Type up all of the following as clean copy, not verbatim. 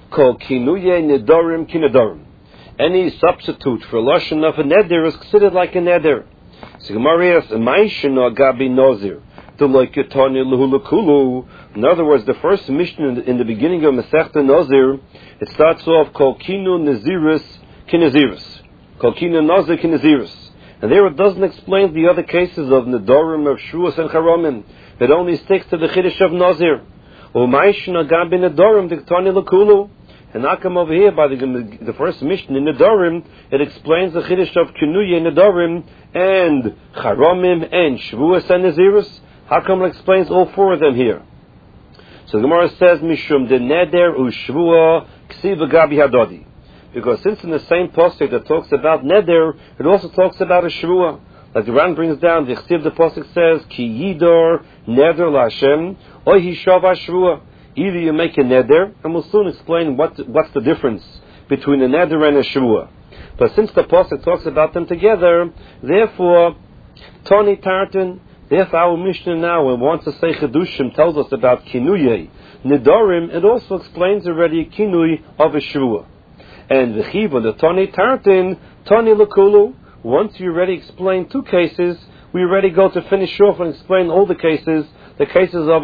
Kol kinuye nedarim kinedarim. Any substitute for lashon of a neder is considered like a neder. So Gemara asks, "Ma'ishno gabi nozir." In other words, the first mission in the beginning of Masechta Nazir, it starts off Kol Kinu Naziris Kinaziris. Kol Kinu Nazir Kinaziris. And there it doesn't explain the other cases of Nedarim, of Shvuos and Charomim. It only sticks to the Chiddush of Nazir. And now come over here by the first mission in Nedarim, it explains the Chiddush of Kinuye Nedarim and Charomim and Shvuos and Naziris. How come it explains all four of them here? So the Gemara says, Mishum de neder u'shvua ksiva gabi hadodi. Because since in the same pasuk that talks about neder, it also talks about a shvua. Like the Ran brings down, the chsiv the pasuk says, Ki yidor neder la'Hashem, oy hishava shvua. Either you make a neder, and we'll soon explain what's the difference between a neder and a shvua. But since the pasuk talks about them together, therefore, Toni Tartan, therefore, our Mishnah now, when it wants to say Chedushim, tells us about Kinuye, Nidorim, it also explains already Kinui of a Shvua. And the Chiva, the Tani Tartin, Tani Lakulu, once you already explain two cases, we already go to finish off and explain all the cases of a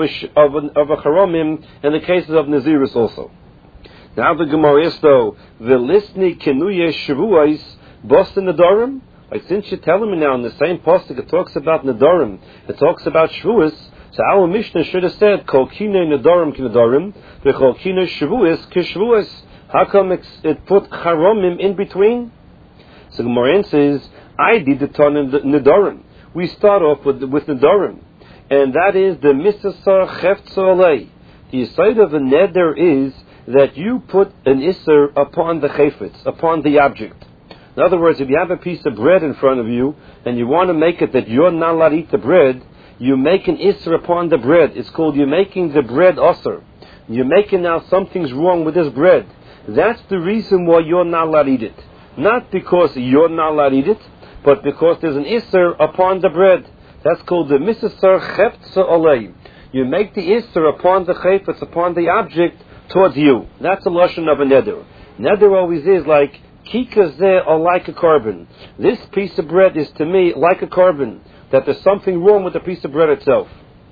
Charomim, and the cases of Naziris also. Now the Gemara is though, the Lisni Kinuye Shvuais, Boston Nidorim. Like since you're telling me now in the same pasuk it talks about Nedarim, it talks about Shvuas, so our Mishnah should have said Kol Kinei Nedarim Kinedarim, V'Kol Kinei Shvuas Kishvuas. How come it put Charomim in between? So Gemara says, I did the ton Nedarim. We start off with Nedarim, and that is the Misasar Cheftza Olei. The side of a neder is that you put an Isser upon the Chayfetz, upon the object. In other words, if you have a piece of bread in front of you and you want to make it that you're not allowed to eat the bread, you make an isser upon the bread. It's called you're making the bread osser. You're making now something's wrong with this bread. That's the reason why you're not allowed to eat it. Not because you're not allowed to eat it, but because there's an isser upon the bread. That's called the misasar cheftza olei. You make the isser upon the chayfetz, upon the object towards you. That's a lashon of a neder. Neder always is like Kikazeh or like a carbon. This piece of bread is to me like a carbon, that there's something wrong with the piece of bread itself.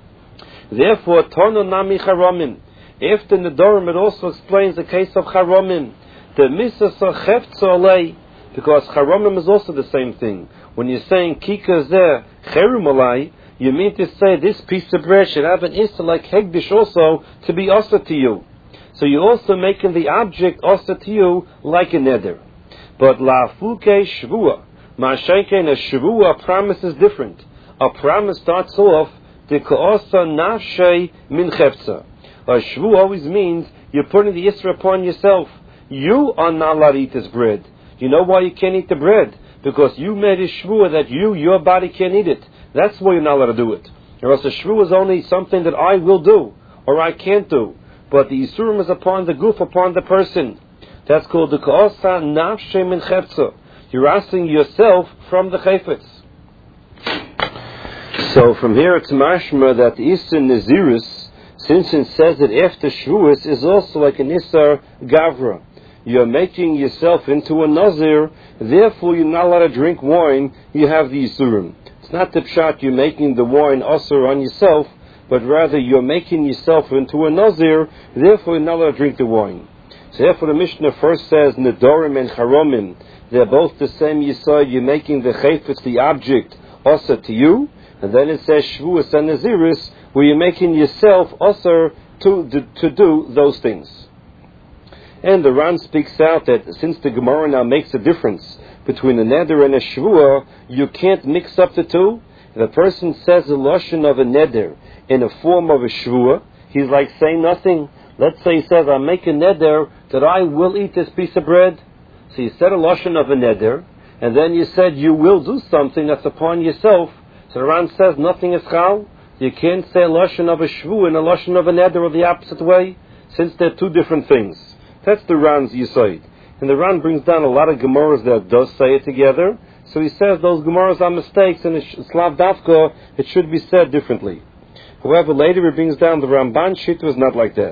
Therefore, Tono Nami Charomim. After Nedarim, it also explains the case of Charomim. The Misasa Cheftza Olei, because Charomim is also the same thing. When you're saying Kikazeh Cherum Olei, you mean to say this piece of bread should have an Issa like Hegdish also to be Asa to you. So you're also making the object Asa to you like a neder. But la fuke shvua, ma'ashenken a shvua promise is different. A promise starts off the ka'osa nafshay min cheftza. A shvua always means you're putting the isra upon yourself. You are not allowed to eat this bread. You know why you can't eat the bread? Because you made a shvua that your body can't eat it. That's why you're not allowed to do it. Or else a shvua is only something that I will do or I can't do. But the isurim is upon the goof, upon the person. That's called the ka'osa nafshe min cheptza. You're asking yourself from the chayfetz. So from here it's mashma that the Isser Naziris, since it says that after Shvuas, is also like an Isser Gavra. You're making yourself into a Nazir, therefore you're not allowed to drink wine, you have the Isurim. It's not the pshat you're making the wine Asur on yourself, but rather you're making yourself into a Nazir, therefore you're not allowed to drink the wine. So therefore the Mishnah first says Nedarim and Charomim, they're both the same Yisod, you're making the Chayfetz, the object, Asa to you, and then it says Shvuas and Naziris, where you're making yourself Asa to do those things. And the Ran speaks out that since the Gemara now makes a difference between a Neder and a Shvua, you can't mix up the two. If a person says a Lashon of a Neder in a form of a Shvua, he's like saying nothing. Let's say he says, I make a neder that I will eat this piece of bread. So you said a lashon of a neder, and then you said you will do something that's upon yourself. So the Ran says nothing is chal. You can't say a lashon of a shvu and a lashon of a neder or the opposite way, since they're two different things. That's the Ran's yisoid. And the Ran brings down a lot of Gemaras that does say it together. So he says those Gemaras are mistakes, and it's lav dafka, it should be said differently. However, later he brings down the Ramban Shit was not like that.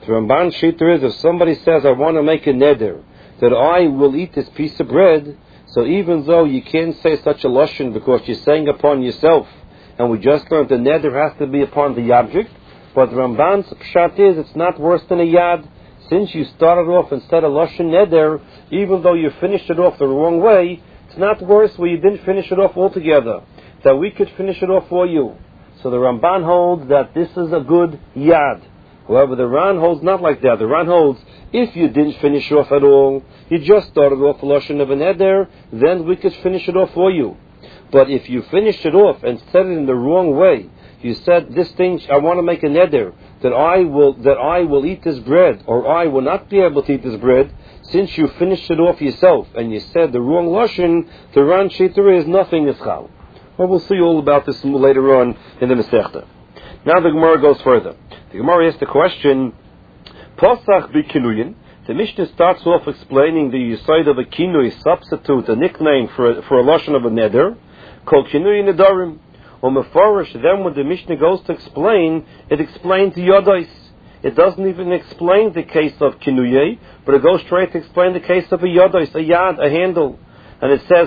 The Ramban Shita is, if somebody says, I want to make a neder, that I will eat this piece of bread, so even though you can't say such a lashon because you're saying upon yourself, and we just learned the neder has to be upon the object, but the Ramban's pshat is, it's not worse than a yad. Since you started off and said a lashon neder, even though you finished it off the wrong way, it's not worse where you didn't finish it off altogether, that we could finish it off for you. So the Ramban holds that this is a good yad. However, the Ran holds not like that. The Ran holds, if you didn't finish off at all, you just started off a lashon of an eder, then we could finish it off for you. But if you finished it off and said it in the wrong way, you said this thing, I want to make an eder, that I will eat this bread, or I will not be able to eat this bread, since you finished it off yourself and you said the wrong lashon, the Ran Shita is nothing is chal. Well, we'll see all about this later on in the Masechta. Now the Gemara goes further. The Gemara asks the question, Posach b'kinuyin. The Mishnah starts off explaining the yesod of a kinui, substitute, a nickname for a lashon of a neder, called kinuyin nedarim. Or mefarish, then when the Mishnah goes to explain, it explains yodos. It doesn't even explain the case of kinuyeh, but it goes straight to explain the case of a yodos, a yad, a handle. And it says,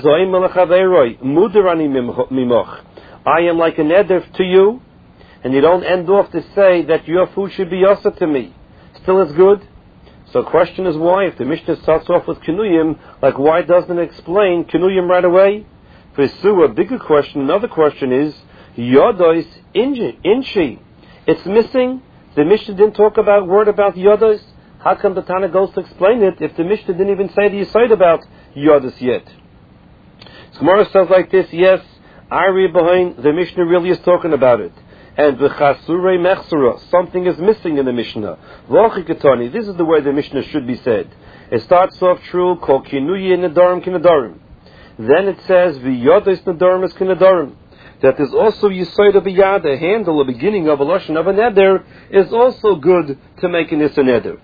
I am like a neder to you, and you don't end off to say that your food should be yasa to me. Still it's good. So the question is why? If the Mishnah starts off with kinuyim, like why doesn't it explain kinuyim right away? For a bigger question, another question is, yodos inchi. It's missing. The Mishnah didn't talk about word about yodos. How come the Tana goes to explain it if the Mishnah didn't even say the yesod about yodos yet? So Gemara says like this, yes, I read behind, the Mishnah really is talking about it. And v'chasurei mechsura, something is missing in the Mishnah. V'achikatani, this is the way the Mishnah should be said. It starts off true, kol kinuyi nedarim kinedarim. Then it says, v'yodos nedarim is kinedarim. That is also yesod of a yad, a handle, a beginning of a lashon of a neder, is also good to make an issa neder.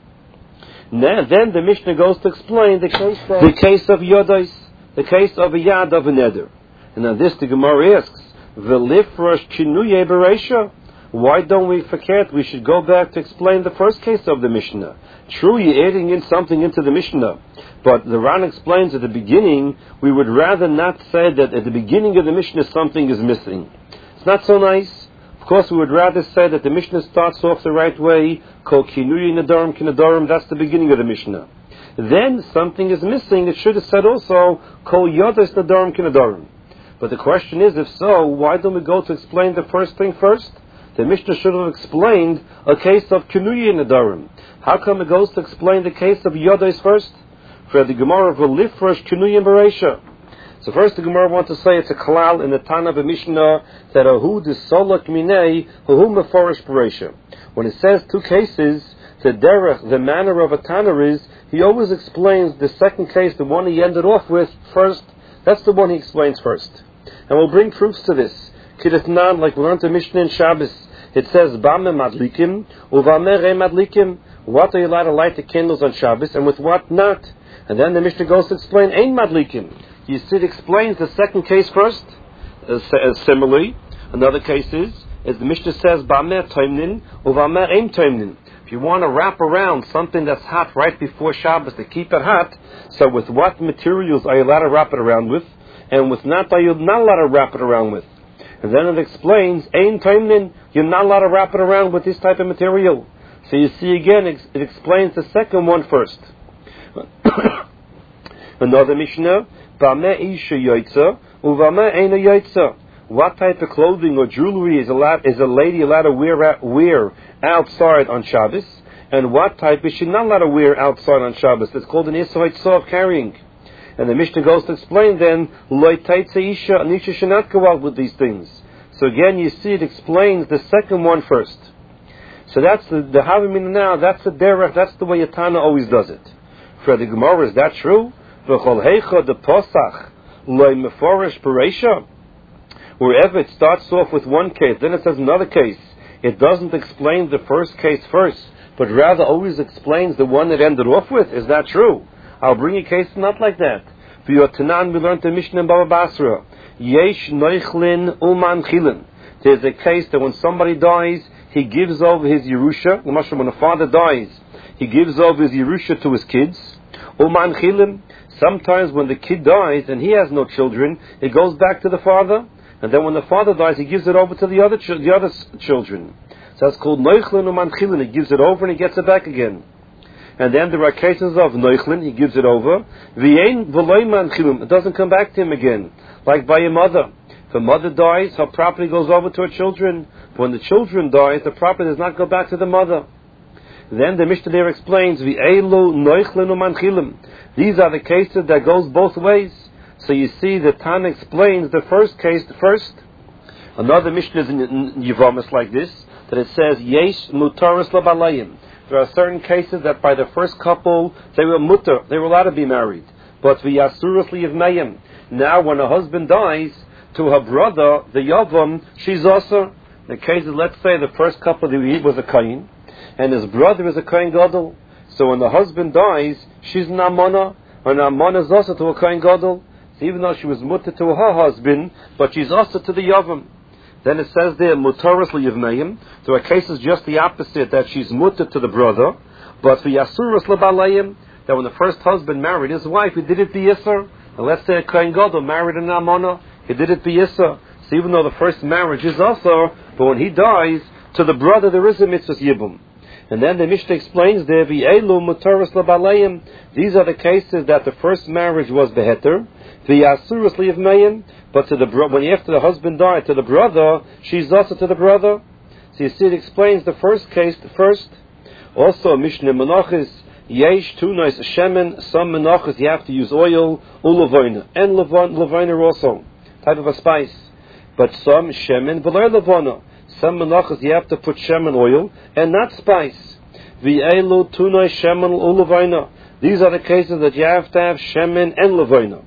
Now, then the Mishnah goes to explain the case of yodos, the case of a yad of a neder. And on this the Gemara asks, V'lifrosh kinuye bereisha. Why don't we forget? We should go back to explain the first case of the Mishnah. True, you're adding in something into the Mishnah, but the Ran explains at the beginning, we would rather not say that at the beginning of the Mishnah something is missing. It's not so nice. Of course, we would rather say that the Mishnah starts off the right way, Kol kinuyi nedarim kinedarim, that's the beginning of the Mishnah. Then something is missing, it should have said also, Kol yodos nedarim kinedarim. But the question is, if so, why don't we go to explain the first thing first? The Mishnah should have explained a case of kinuyi nedarim. How come it goes to explain the case of yodos first? For the Gemara of Lifresh kinuyi bereisha. So first the Gemara wants to say it's a klal in the Tana of a Mishnah that ahu desolak minei ahu meforish bereisha. When it says two cases, the derech, the manner of a Tana is, he always explains the second case, the one he ended off with first. That's the one he explains first. And we'll bring proofs to this. Kidatnan, like we learned the Mishnah in Shabbos, it says, Bame madlikim, uvame re madlikim. What are you allowed to light the candles on Shabbos, and with what not? And then the Mishnah goes to explain, ein madlikim. You see, it explains the second case first. Similarly, another case is the Mishnah says, Bame toimnin, uvame ein toimnin. If you want to wrap around something that's hot right before Shabbos to keep it hot, so with what materials are you allowed to wrap it around with? And with not are you not allowed to wrap it around with? And then it explains, ein taimnin, you're not allowed to wrap it around with this type of material. So you see again, it explains the second one first. Another Mishnah, Bame isha yoitza, uvame eina yoitza. What type of clothing or jewelry is a lady allowed to wear outside on Shabbos? And what type is she not allowed to wear outside on Shabbos? It's called an issa of carrying. And the Mishnah goes to explain then, Loi taitze isha, an isha should not go out with these things. So again, you see it explains the second one first. So that's the Havamina now, that's the derech, that's the way Yatana always does it. For the Gemara, is that true? V'chol heicha de posach, Loi meforish bereisha. Wherever it starts off with one case, then it says another case. It doesn't explain the first case first, but rather always explains the one it ended off with. Is that true? I'll bring a case not like that. V'yotanan, we learned the Mishnah in Baba Basra. Yesh noichlin uman chilin. There's a case that when somebody dies, he gives over his Yerusha. When a father dies, he gives over his Yerusha to his kids. Umanchilim, sometimes when the kid dies and he has no children, it goes back to the father, and then when the father dies, he gives it over to the other children. So that's called Neuchlin Umanchilim. He gives it over and he gets it back again. And then there are cases of Neuchlin, he gives it over. V'yein v'loy manchilum, it doesn't come back to him again. Like by a mother. If a mother dies, her property goes over to her children. But when the children die, the property does not go back to the mother. Then the Mishnah there explains, V'eilu Neuchlin u'manchilim. These are the cases that goes both ways. So you see, the Tana explains the first case first. Another Mishnah is in Yevamis like this, that it says, Yesh mutaris labalayim. There are certain cases that by the first couple, they were mutter, they were allowed to be married. But v'yasurus liyivnayim. Now when a husband dies, to her brother, the yavam, she's also. The case is, let's say the first couple that we eat was a Kain, and his brother is a Kain Gadol. So when the husband dies, she's an Amana, and Amana is also to a Kain Gadol. So even though she was mutter to her husband, but she's also to the yavam. Then it says there, mutaris liyivnayim. There are cases just the opposite, that she's mutter to the brother, but v'yasurus labalayim, that when the first husband married his wife, he did it b'yisr. And let's say a Kohen Gadol married an Amana, he did it b'yisr. So even though the first marriage is also, but when he dies, to the brother there is a mitzvah yibum. And then the Mishnah explains there, v'elu mutaris labalayim. These are the cases that the first marriage was beheter, v'yasurus liyivnayim. But to the when after the husband died, to the brother, she's also to the brother. So you see, it explains the first case first. Also, Mishnah Menachis, Yesh Tunais Shemen. Some Menachis you have to use oil, ulavona, and lavona also, type of a spice. But some Shemen v'lo lavona. Some Menachis you have to put Shemen oil and not spice. V'elu Tunais Shemen ulavona. These are the cases that you have to have Shemen and lavona.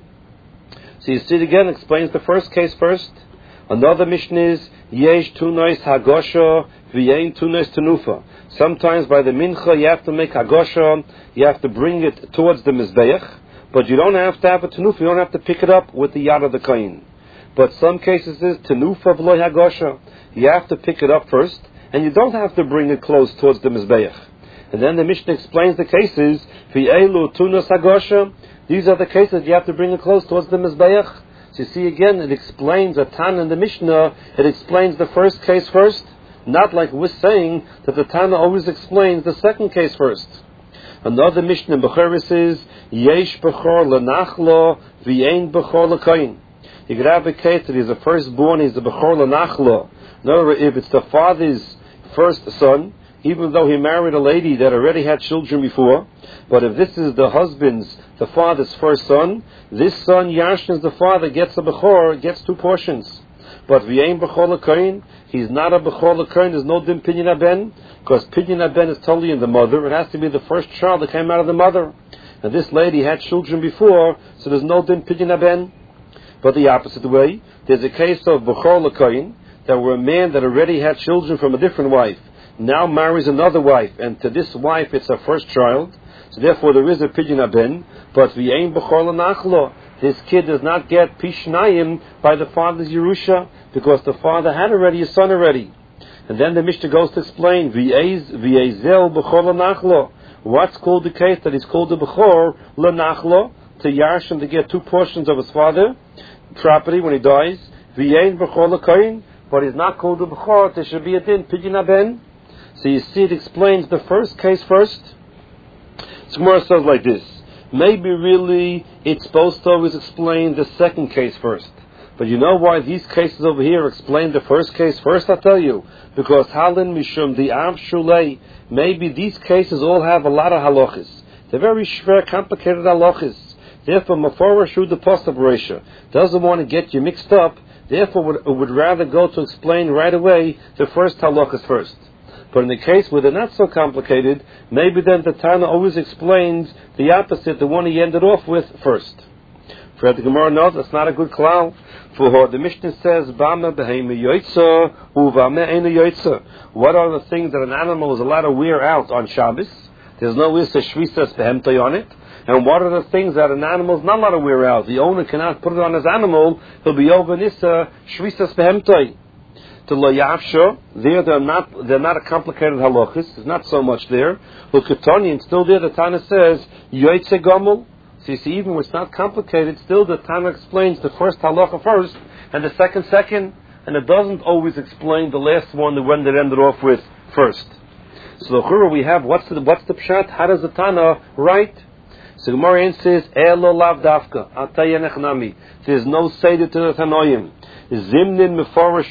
So you see it again, explains the first case first. Another Mishnah is, Yesh Tunais Hagosha, V'yein Tunais Tenufa. Sometimes by the Mincha you have to make Hagosha, you have to bring it towards the Mizbeach, but you don't have to have a Tenufa, you don't have to pick it up with the Yad of the Kohen. But some cases is Tenufa V'loi Hagosha. You have to pick it up first, and you don't have to bring it close towards the Mizbeach. And then the Mishnah explains the cases, V'eilu Tunas Hagosha. These are the cases you have to bring it close towards the Mizbeach. So you see again, it explains a Tana in the Mishnah, it explains the first case first, not like we're saying that the Tana always explains the second case first. Another Mishnah in Bechoros is, Yesh Bechor L'Nachlo V'yein Bechor L'Koyin. You could have a case that he's the firstborn, he's the Bechor L'Nachlo. In other words, if it's the father's first son, even though he married a lady that already had children before, but if this is the father's first son, this son, Yashn, the father, gets a Bechor, gets 2 portions. But V'yein Bechor L'Koyin, he's not a Bechor L'Koyin, there's no Din Pinyin Aben, because Pinyin Aben is totally in the mother, it has to be the first child that came out of the mother. And this lady had children before, so there's no Din Pinyin Aben. But the opposite way, there's a case of Bechor L'Koyin, that where a man that already had children from a different wife, now marries another wife, and to this wife it's her first child, so therefore there is a Pidyon Aben, but V'yein Bechor L'Nachlo, this kid does not get Pishnayim by the father's Yerusha, because the father had already a son already. And then the Mishnah goes to explain, V'yezel Bechor L'Nachlo, what's called the case that is called the Bechor L'Nachlo, to Yarshim to get 2 portions of his father property when he dies, V'yein Bechor L'Koyin, but he's not called the Bechor, there should be a din, Pidyon Aben. So you see, it explains the first case first. So Gemara says like this, maybe really it's supposed to always explain the second case first. But you know why these cases over here explain the first case first? I'll tell you. Because Halin Mishum, the Av Shulei, maybe these cases all have a lot of halachas. They're very shver, complicated halachas. Therefore, Meforashu the Postab Reisha doesn't want to get you mixed up. Therefore, would rather go to explain right away the first halachas first. But in the case where they're not so complicated, maybe then the Tana always explains the opposite, the one he ended off with first. For the Gemara knows that's not a good klal. For the Mishnah says, Bama behema yoitza, uvame eina yoitza. What are the things that an animal is allowed to wear out on Shabbos? There's no issa shvisas behemtoi on it. And what are the things that an animal is not allowed to wear out? The owner cannot put it on his animal, he'll be over nissa shvisas behemtoi. To lo yavsha, there they're not a complicated halachis. There's not so much there. L'ketani, and still there the Tana says yoytze gomel. So you see, even when it's not complicated, still the Tana explains the first halacha first and the second, and it doesn't always explain the last one, the one that ended off with first. So the Chura we have, what's the pshat? How does the Tana write? So Gemara says, Elo lav dafka, atayanech nami. There's no seder to the Tanoim. Zimnin meforish